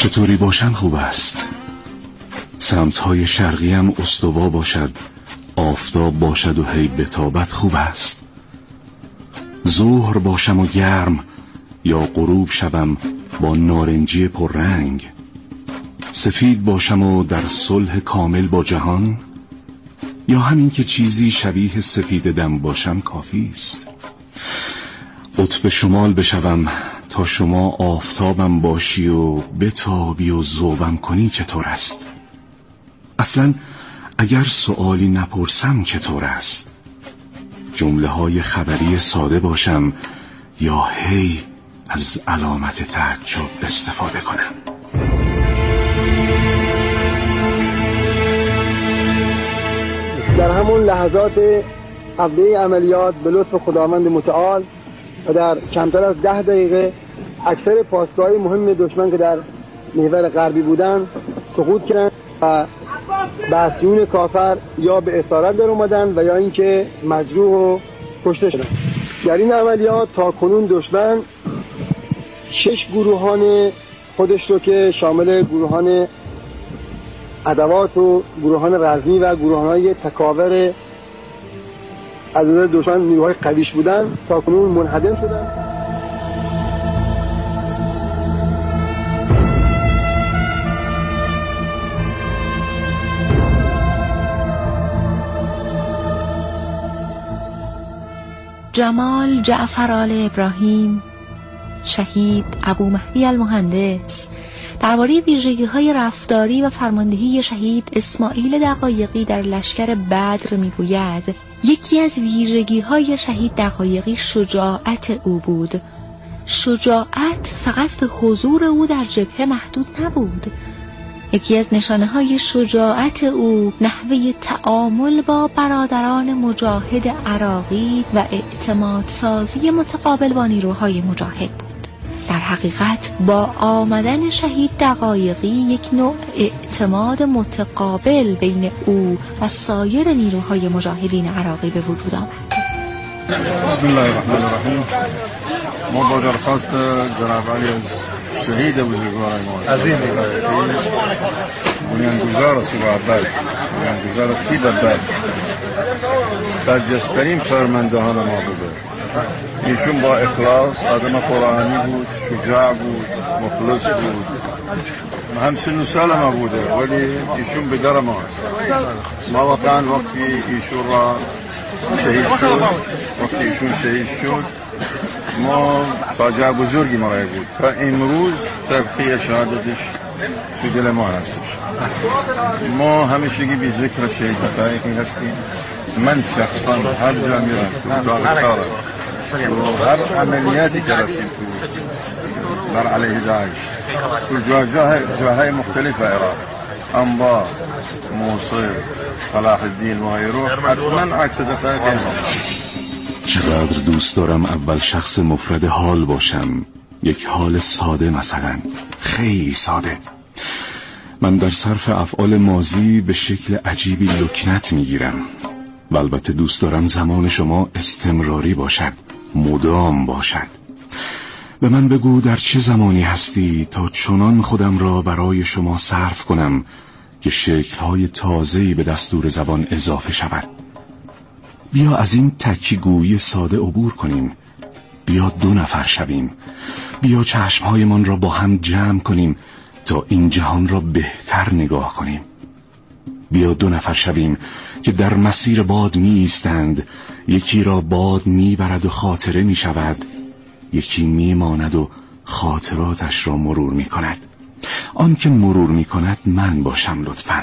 چطوری باشم خوب است. سمت‌های شرقیم استوا باشد، آفتاب باشد و هی بتابت خوب است. ظهر باشم و گرم یا غروب شوم با نارنجی پررنگ. سفید باشم و در صلح کامل با جهان، یا همین که چیزی شبیه سفید دم باشم کافی است. قطب شمال بشوم تا شما آفتابم باشی و بتابی و ذوبم کنی چطور است؟ اصلا اگر سؤالی نپرسم چطور است؟ جمله های خبری ساده باشم یا هی از علامت تعجب استفاده کنم؟ در همون لحظات اولیه عملیات به لطف خداوند متعال و در کمتر از 10 دقیقه اکثر پاسگاه‌های مهم دشمن که در محور غربی بودن سقوط کردند و بعثیون کافر یا به اسارت در اومدن و یا اینکه مجروح و کشته شدن. در این عملیات تا کنون دشمن 6 گروهان خودش رو که شامل گروهان ادوات و گروهان رزمی و گروهان‌های تکاور از نظر دشمن نیروهای قویش بودن تا کنون منهدم شدن. جمال جعفر آل ابراهیم شهید ابو مهدی المهندس درباره ویژگی‌های رفتاری و فرماندهی شهید اسماعیل دقایقی در لشکر بدر می‌گوید: یکی از ویژگی‌های شهید دقایقی شجاعت او بود. شجاعت فقط به حضور او در جبهه محدود نبود. یکی از نشانه‌های شجاعت او نحوه تعامل با برادران مجاهد عراقی و اعتمادسازی متقابل با نیروهای مجاهد بود. در حقیقت با آمدن شهید دقایقی یک نوع اعتماد متقابل بین او و سایر نیروهای مجاهدین عراقی به وجود آمد. بسم الله الرحمن الرحیم. ما با درخواست جناب علی از شهید بزرگوار ما عزیز بنیانگذار صبح بدر، بنیانگذار تید بدر، برجسته‌ترین فرماندهان ما بوده. ایشون با اخلاص آدم قرآنی بود، شجاع بود، مخلص بود. هم سن و سال ما بوده ولی ایشون به در ماست. ما واقعا وقتی ایشون را شهید شد، وقتی ایشون شهید شد ما فاجعه بزرگی مرای بود و امروز تلخی شهادتش تو دل ما هستش. ما همیشگی بی ذکر شهید دقایقی هستیم. من شخصا هر جا میرم تو اتاق کارم و هر عملیاتی که رفتیم تو بر علیه داعش تو جاهای مختلف عراق، انبار، موصل، صلاح الدین و غیره، حتما عکس دقایق هم. چقدر دوست دارم اول شخص مفرد حال باشم. یک حال ساده، مثلا خیلی ساده. من در صرف افعال ماضی به شکل عجیبی لکنت میگیرم و البته دوست دارم زمان شما استمراری باشد، مدام باشد. به من بگو در چه زمانی هستی تا چنان خودم را برای شما صرف کنم که شکل‌های تازه‌ای به دستور زبان اضافه شود. بیا از این تکی‌گویی ساده عبور کنیم. بیا 2 نفر شویم. بیا چشمهایمان را با هم جمع کنیم تا این جهان را بهتر نگاه کنیم. بیا 2 نفر شویم که در مسیر باد می ایستند. یکی را باد می برد و خاطره می شود، یکی می ماند و خاطراتش را مرور می کند. آن که مرور می کند من باشم لطفاً.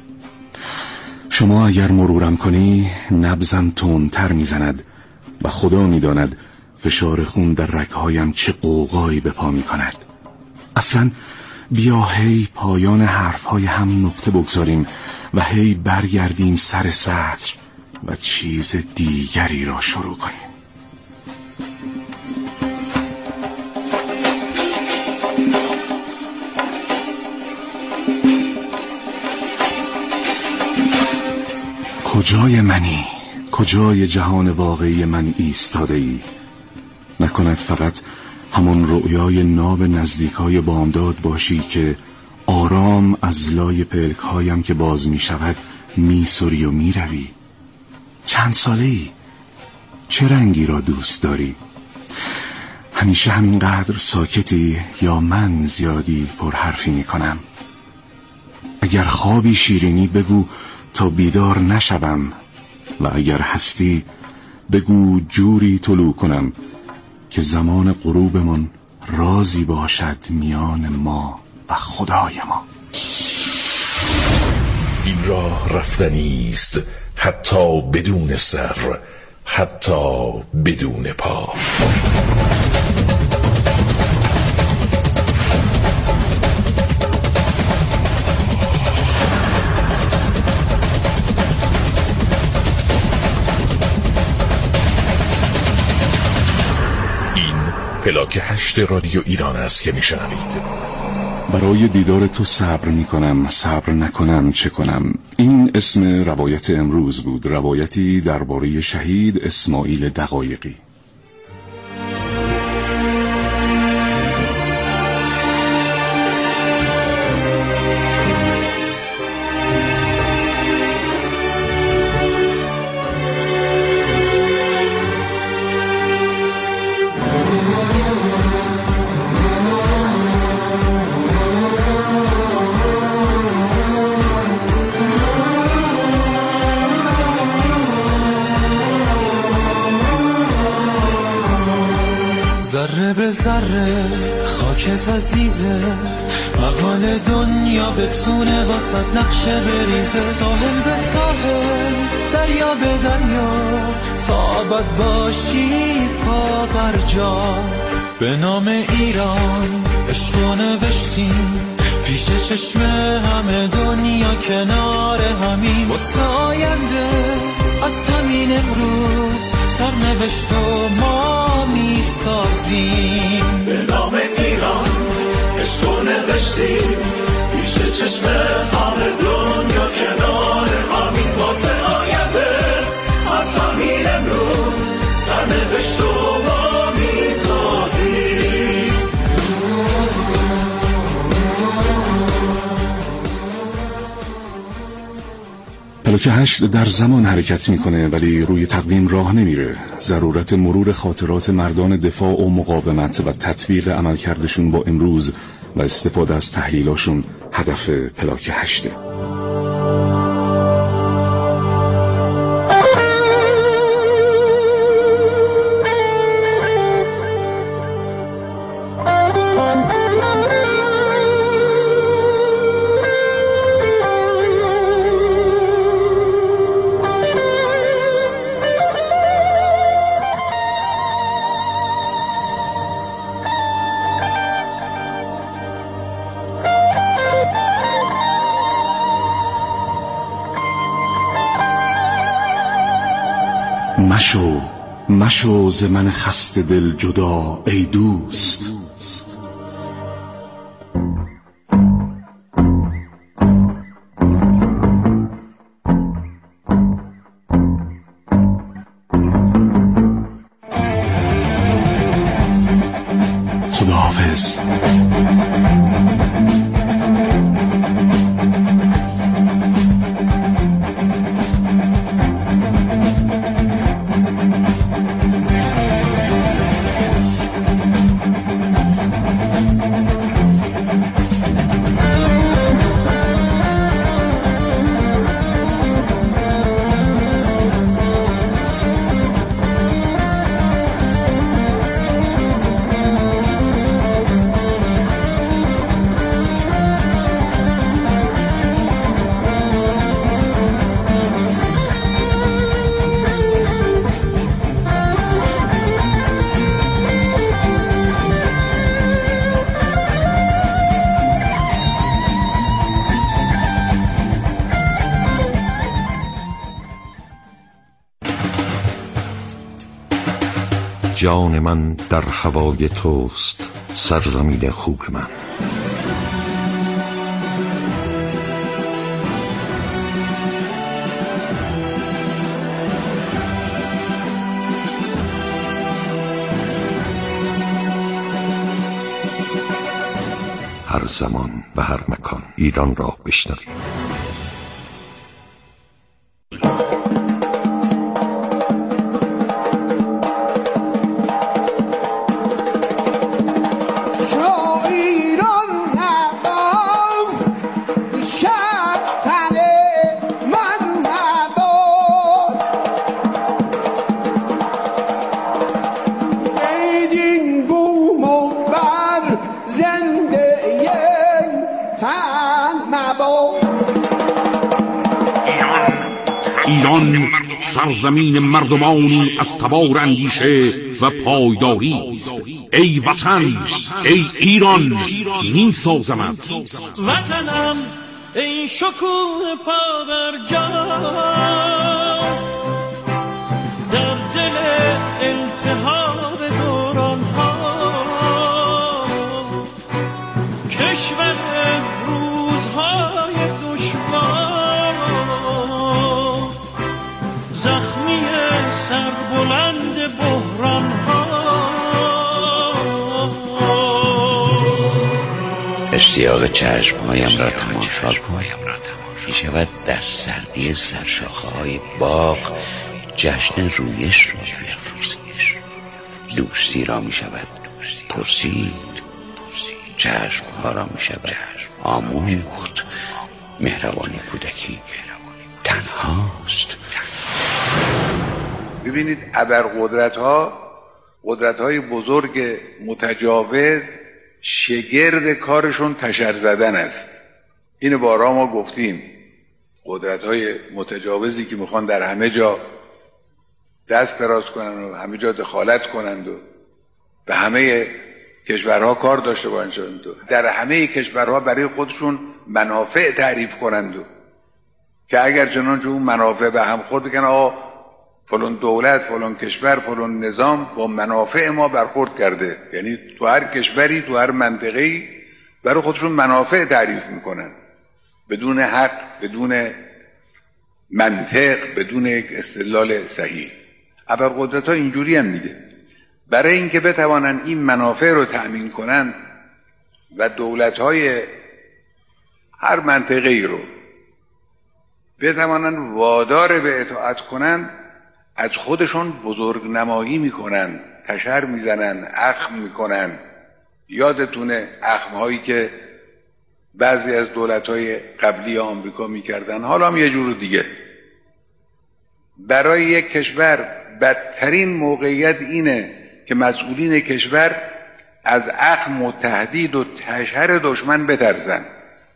شما اگر مرورم کنی نبضم تندتر می زند و خدا می داند فشار خون در رگهایم چه قوقایی به پا می کند. اصلا بیا هی پایان حرفهای هم نقطه بگذاریم و هی برگردیم سر سطر و چیز دیگری را شروع کنیم. کجای منی؟ کجای جهان واقعی من ایستاده ای؟ نکند فقط همون رؤیای ناب نزدیکای بامداد باشی که آرام از لای پلک هایم که باز می شود می سری و می روی. چند ساله ای؟ چه رنگی را دوست داری؟ همیشه همینقدر ساکتی یا من زیادی پرحرفی می کنم؟ اگر خوابی شیرینی بگو تا بیدار نشوم، و اگر هستی بگو جوری طلوع کنم که زمان غروبمون رازی باشد میان ما و خدای ما. این راه رفتنی است، حتی بدون سر، حتی بدون پا. این پلاک 8 رادیو ایران است که میشنوید. برای دیدار تو صبر می کنم، صبر نکنم چه کنم. این اسم روایت امروز بود، روایتی درباره شهید اسماعیل دقایقی. ذره به ذره خاکت عزیزه، مقال دنیا بتونه واسط نقشه بریزه. ساحل به ساحل، دریا به دریا، تا ابد باشی پا بر جا. به نام ایران عشقو نوشتیم، پیش چشم همه دنیا کنار همین. واسه آینده از همین امروز سرنوشت و ما می سازیم. به نام ایران عشقو نوشتیم، پیش چشم همه دنیا کنار همین. واسه آینده از همین امروز سرنوشت و ما می سازیم. پلاک 8 در زمان حرکت میکنه ولی روی تقویم راه نمیره. ضرورت مرور خاطرات مردان دفاع و مقاومت و تطبیق عملکردشون با امروز و استفاده از تحلیلاشون هدف پلاک 8. مشو ز من خسته دل جدا ای دوست. خداحافظ. جان من در هوای توست، سرزمین خوب من. هر زمان و هر مکان ایران را بشنوید. ایران سرزمین مردمانی از تبار اندیشه و پایداری است. ای وطن، ای ایران، می سازمت وطنم، ای شکوه پابرجا در دل التهاب دوران ها، کشور روزهای دشوار، زخمی سربلند بحران ها. اشتیاق چشمهایم را تماشا کن، می شود در سردی سرشاخه های باغ جشن رویش را بیافروزی. دوستی را می شود پرسید، چشمها را می شود آموخت. مهربانی کودکی تنهاست. ببینید قدرت‌های بزرگ متجاوز شگرد کارشون تشر زدن است. اینو بارها ما گفتیم. قدرت‌های متجاوزی که میخوان در همه جا دست دراز کنن و همه جا دخالت کنند و به همه کشورها کار داشته باشند و در همه کشورها برای خودشون منافع تعریف کنند و که اگر چنانچه اون منافع به هم خورد بگن آقا فلان دولت، فلان کشور، فلان نظام با منافع ما برخورد کرده. یعنی تو هر کشوری، تو هر منطقه‌ای برای خودشون منافع تعریف میکنن بدون حق، بدون منطق، بدون استدلال صحیح. ابرقدرت‌ها اینجوری هم میده. برای اینکه بتوانن این منافع رو تأمین کنن و دولت‌های هر منطقه‌ای رو بتوانن وادار به اطاعت کنن، از خودشون بزرگ نمایی میکنن، تشر میزنن، اخم میکنن. یادتونه اخم‌هایی که بعضی از دولت‌های قبلی آمریکا میکردن، حالا هم یه جور دیگه. برای یک کشور بدترین موقعیت اینه که مسئولین کشور از اخم و تهدید و تشر دشمن بترسن.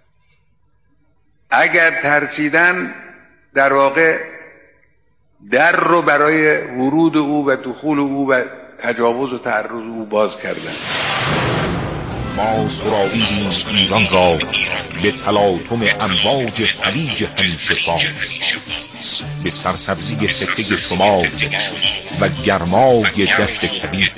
اگر ترسیدن در واقع در رو برای ورود او و دخول او و تجاوز و تعرض او باز کردن. ما سراییدیم ایران را به تلاطم امواج خلیج همشفاس، به سرسبزی حته شمال و گرمای دشت کبیر.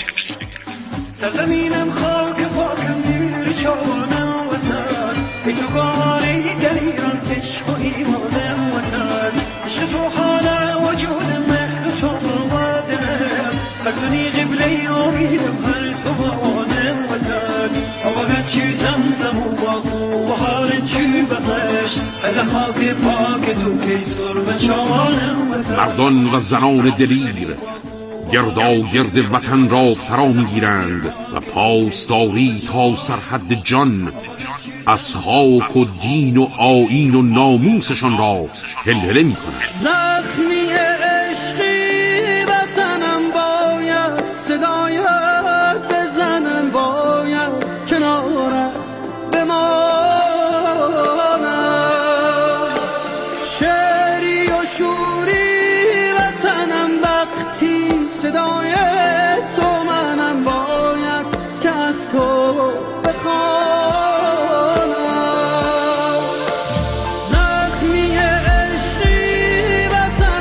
سرزمینم خاک پاکم دیر چوانم وطن، ای تو گاری در ایران عشق و ایمانم وطن. عشق تو حال وجود مهر تو و دلم، مردونی قبله امیدم هر تو بوانم وطن. آوانت چی زمزم و باقو و حالت چی بهش، اله خاک پاک تو کی سر و چوانم وطن. مردان و زنان دلیر گردا گرد وطن را فرا میگیرند و پاسداری تا سرحد جان از خاک و دین و آیین و ناموسشان را هلهله میکنند. زخمی عشقی وطنم باید صدایت بزنم، باید کنارت بمانم. شعری و شوری وطنم وقتی صدای تو منم، باید که از تو بخوانم. زخمی عشقی وطنم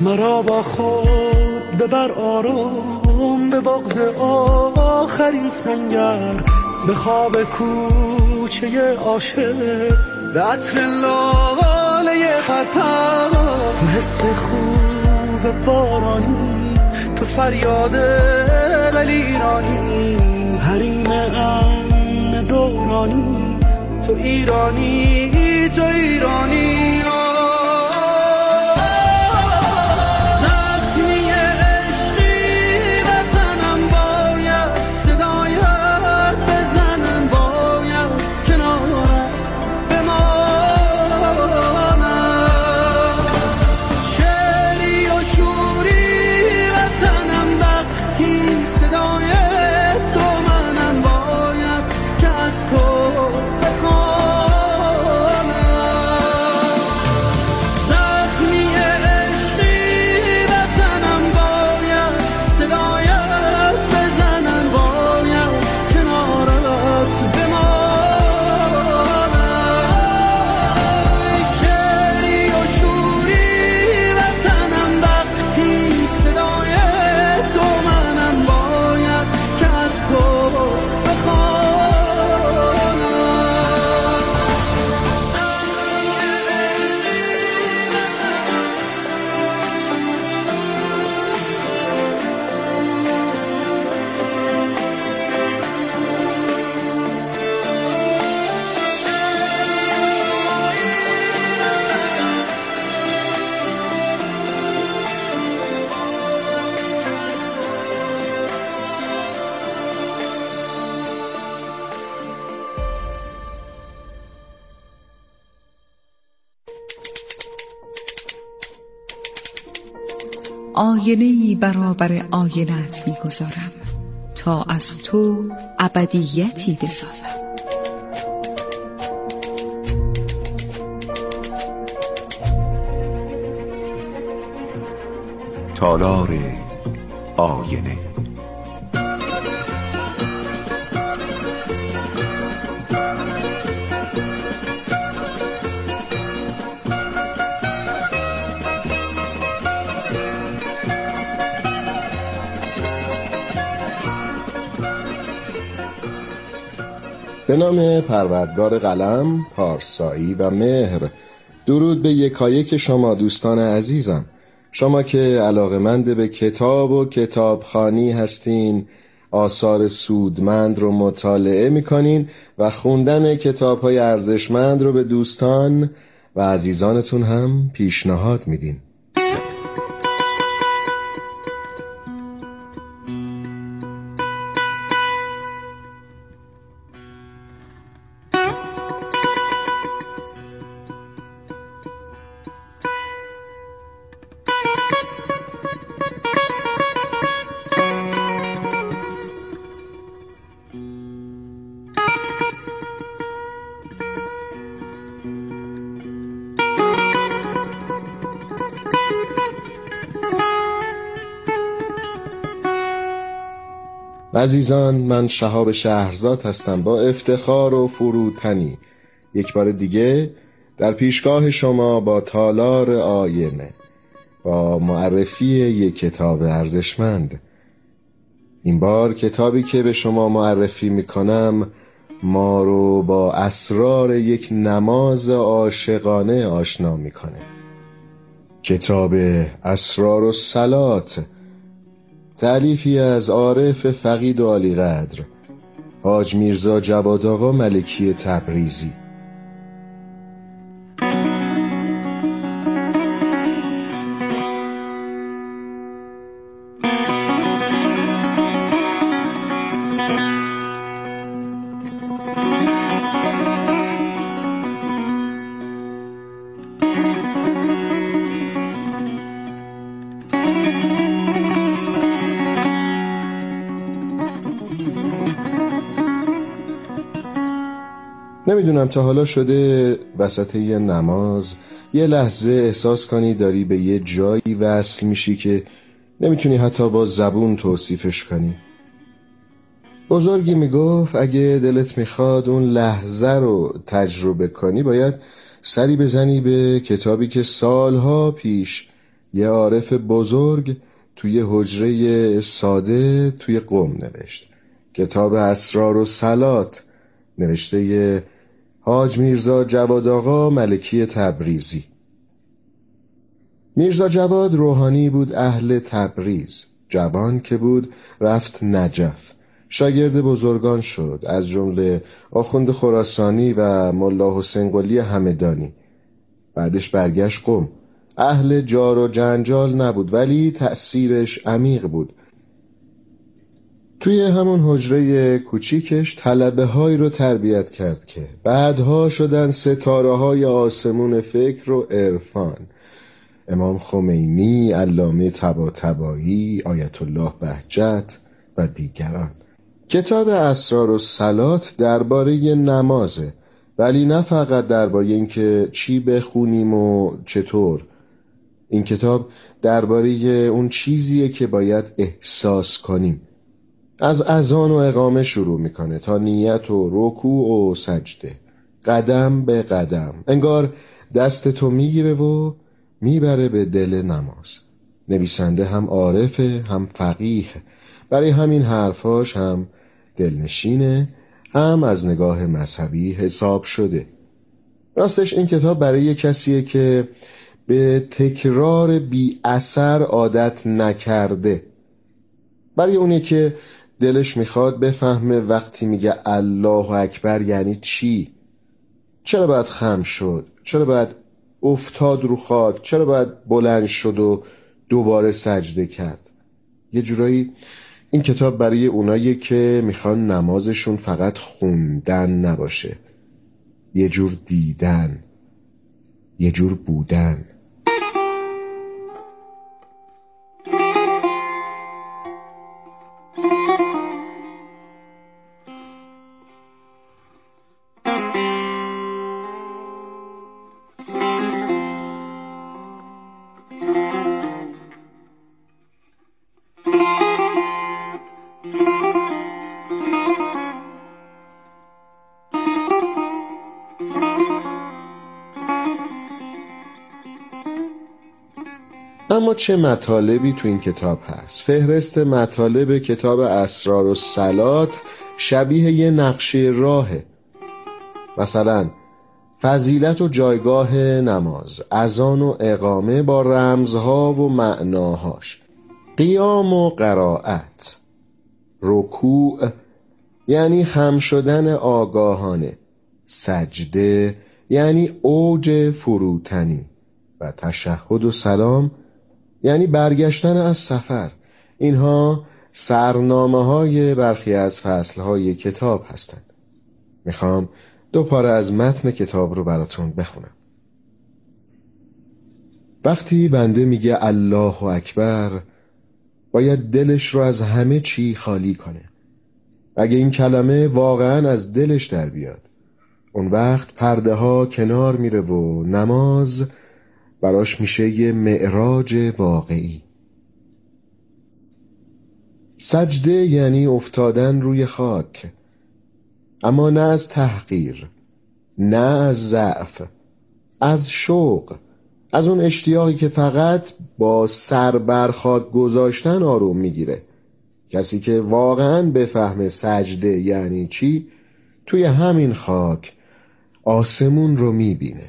مرا با خود ببر آرام به بغض آخرین سنگر، به خواب کوچه عاشق، به عطر لاله پرپر، تو حس خوب بارانی، تو فریاد ولی ایرانی، حریم امن دورانی، تو ایرانی، تو ایرانی. آینه‌ای برابر آینه‌ات می‌گذارم تا از تو ابدیتی بسازم. تالار آینه. به نام پروردگار قلم، پارسایی و مهر. درود به یکایک شما دوستان عزیزم، شما که علاقه‌مند به کتاب و کتابخوانی هستین، آثار سودمند رو مطالعه میکنین و خوندن کتاب‌های ارزشمند رو به دوستان و عزیزانتون هم پیشنهاد میدین. عزیزان، من شهاب شهرزاد هستم، با افتخار و فروتنی یک بار دیگه در پیشگاه شما با تالار آینه، با معرفی یک کتاب ارزشمند. این بار کتابی که به شما معرفی میکنم ما رو با اسرار یک نماز عاشقانه آشنا میکنه. کتاب اسرار الصلات، تألیفی از عارف فقید و عالی قدر حاج میرزا جواد آقا ملکی تبریزی. نمیدونم تا حالا شده وسط یه نماز یه لحظه احساس کنی داری به یه جایی وصل میشی که نمیتونی حتی با زبون توصیفش کنی. بزرگی میگفت اگه دلت میخواد اون لحظه رو تجربه کنی باید سری بزنی به کتابی که سالها پیش یه عارف بزرگ توی حجره ساده توی قم نوشت. کتاب اسرار و صلات نوشته ی حاج میرزا جواد آقا ملکی تبریزی. میرزا جواد روحانی بود اهل تبریز. جوان که بود رفت نجف، شاگرد بزرگان شد، از جمله آخوند خراسانی و ملا حسین قلی همدانی. بعدش برگشت قم. اهل جار و جنجال نبود ولی تأثیرش عمیق بود. توی همون حجره کوچیکش طلبه هایی رو تربیت کرد که بعدها شدن ستاره های آسمون فکر و عرفان: امام خمینی، علامه طباطبایی، آیت الله بهجت و دیگران. کتاب اسرار و صلات درباره نمازه، ولی نه فقط درباره اینکه چی بخونیم و چطور. این کتاب درباره اون چیزیه که باید احساس کنیم. از اذان و اقامه شروع میکنه تا نیت و رکوع و سجده، قدم به قدم، انگار دست تو میگیره و میبره به دل نماز. نویسنده هم عارفه هم فقیه، برای همین حرفاش هم دلنشینه، هم از نگاه مذهبی حساب شده. راستش این کتاب برای کسیه که به تکرار بی اثر عادت نکرده، برای اونه که دلش میخواد بفهمه وقتی میگه الله اکبر یعنی چی، چرا باید خم شد، چرا باید افتاد رو خاک، چرا باید بلند شد و دوباره سجده کرد. یه جورایی این کتاب برای اونایی که میخوان نمازشون فقط خوندن نباشه، یه جور دیدن، یه جور بودن. اما چه مطالبی تو این کتاب هست؟ فهرست مطالب کتاب اسرار و صلات شبیه یه نقشه راهه. مثلا فضیلت و جایگاه نماز، اذان و اقامه با رمزها و معناهاش، قیام و قرائت، رکوع یعنی خم شدن آگاهانه، سجده یعنی اوج فروتنی و تشهد و سلام یعنی برگشتن از سفر. اینها سرنامه های برخی از فصل های کتاب هستند. میخوام 2 پاره از متن کتاب رو براتون بخونم. وقتی بنده میگه الله اکبر، باید دلش رو از همه چی خالی کنه. اگه این کلمه واقعا از دلش در بیاد، اون وقت پرده ها کنار میره و نماز براش میشه یه معراج واقعی. سجده یعنی افتادن روی خاک، اما نه از تحقیر، نه از ضعف، از شوق، از اون اشتیاقی که فقط با سر بر خاک گذاشتن آروم میگیره. کسی که واقعا بفهمه سجده یعنی چی، توی همین خاک آسمون رو میبینه.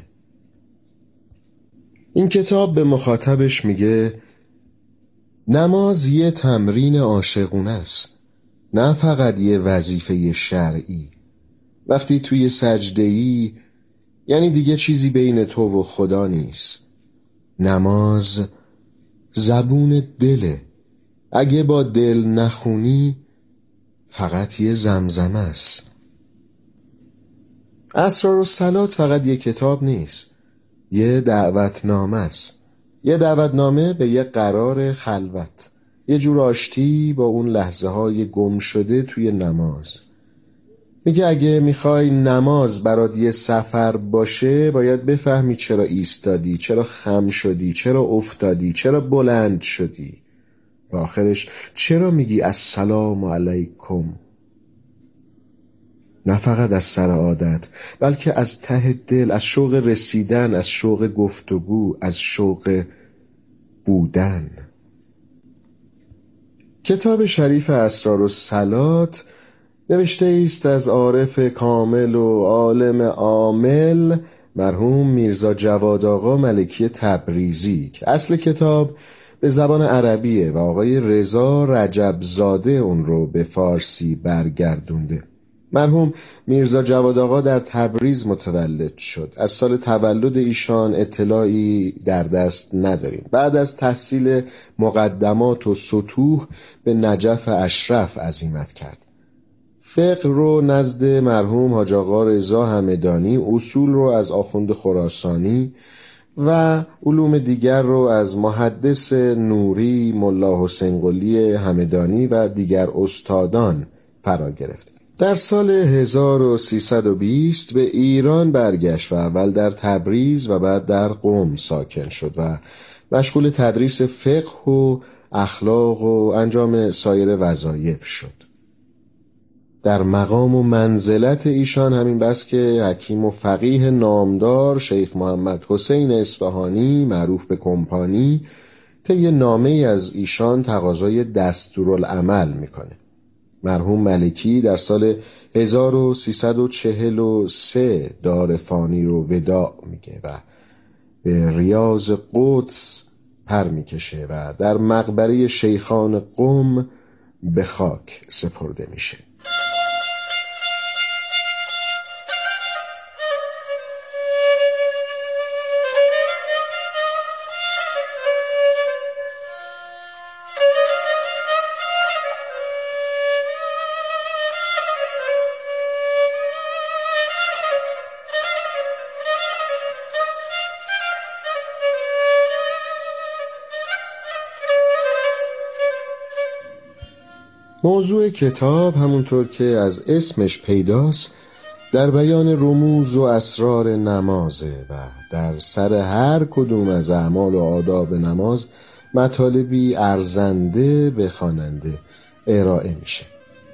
این کتاب به مخاطبش میگه نماز یه تمرین عاشقونه است، نه فقط یه وظیفه شرعی. وقتی توی سجده‌ای یعنی دیگه چیزی بین تو و خدا نیست. نماز زبون دله. اگه با دل نخونی فقط یه زمزمه است. اسرار و صلات فقط یه کتاب نیست، یه دعوتنامه است. یه دعوتنامه به یه قرار خلوت، یه جور آشتی با اون لحظه های گم شده توی نماز. میگه اگه میخوای نماز برات یه سفر باشه، باید بفهمی چرا ایستادی، چرا خم شدی، چرا افتادی، چرا بلند شدی و آخرش چرا میگی السلام علیکم. نه فقط از سر عادت، بلکه از ته دل، از شوق رسیدن، از شوق گفتگو، از شوق بودن. کتاب شریف اسرارالصلات نوشته است از عارف کامل و عالم عامل مرحوم میرزا جواد آقا ملکی تبریزی که اصل کتاب به زبان عربیه و آقای رضا رجبزاده اون رو به فارسی برگردونده. مرحوم میرزا جواد آقا در تبریز متولد شد. از سال تولد ایشان اطلاعی در دست نداریم. بعد از تحصیل مقدمات و سطوح به نجف اشرف عزیمت کرد. فقه رو نزد مرحوم حاج آقا رضا همدانی، اصول رو از آخوند خراسانی و علوم دیگر رو از محدث نوری، ملا حسین قلی همدانی و دیگر استادان فرا گرفت. در سال 1320 به ایران برگشت و اول در تبریز و بعد در قم ساکن شد و مشغول تدریس فقه و اخلاق و انجام سایر وظایف شد. در مقام و منزلت ایشان همین بس که حکیم و فقیه نامدار شیخ محمد حسین اصفهانی معروف به کمپانی طی نامه‌ای از ایشان تقاضای دستورالعمل میکنه. مرحوم ملکی در سال 1343 دار فانی رو وداع میگه و به ریاض قدس پر میکشه و در مقبره شیخان قم به خاک سپرده میشه. موضوع کتاب همونطور که از اسمش پیداست در بیان رموز و اسرار نمازه و در سر هر کدوم از اعمال و آداب نماز مطالبی ارزنده به خواننده ارائه میشه.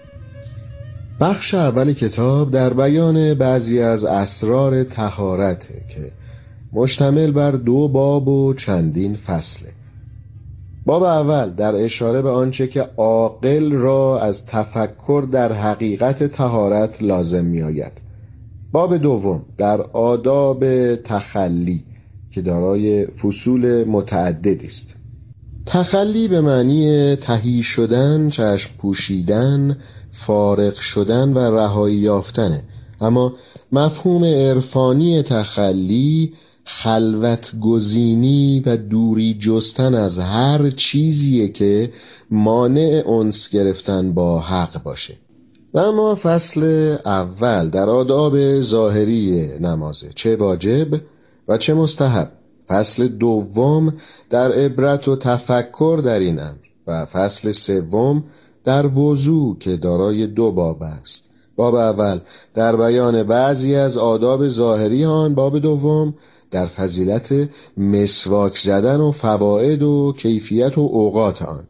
بخش اول کتاب در بیان بعضی از اسرار طهارته که مشتمل بر 2 باب و چندین فصله. باب اول در اشاره به آنچه که عاقل را از تفکر در حقیقت طهارت لازم می آید. باب دوم در آداب تخلی که دارای فصول متعددی است. تخلی به معنی تهی شدن، چشم پوشیدن، فارغ شدن و رهایی یافتنه. اما مفهوم عرفانی تخلی خلوت گزینی و دوری جستن از هر چیزیه که مانع انس گرفتن با حق باشه. اما فصل اول در آداب ظاهری نمازه، چه واجب و چه مستحب. فصل دوم در عبرت و تفکر در این امر و فصل سوم در وضو که دارای 2 باب است. باب اول در بیان بعضی از آداب ظاهری آن، باب دوم در فضیلت مسواک زدن و فواید و کیفیت و اوقات آن.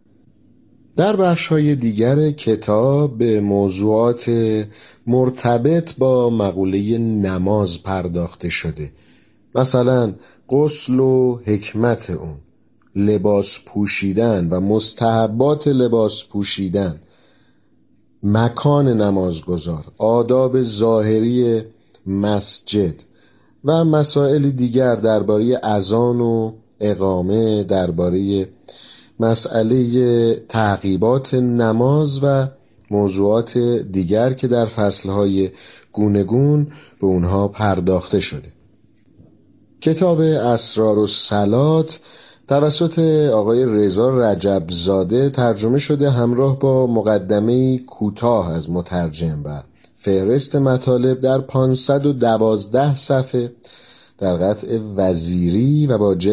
در بخش‌های دیگر کتاب به موضوعات مرتبط با مقوله نماز پرداخته شده، مثلا غسل و حکمت اون، لباس پوشیدن و مستحبات لباس پوشیدن، مکان نمازگزار، آداب ظاهری مسجد و مسائل دیگر درباره اذان و اقامه، درباره مسئله تعقیبات نماز و موضوعات دیگر که در فصلهای گونگون به اونها پرداخته شده. کتاب اسرارالصلات توسط آقای رضا رجبزاده ترجمه شده همراه با مقدمه کوتاه از مترجم و فهرست مطالب در 512 صفحه در قطع وزیری و با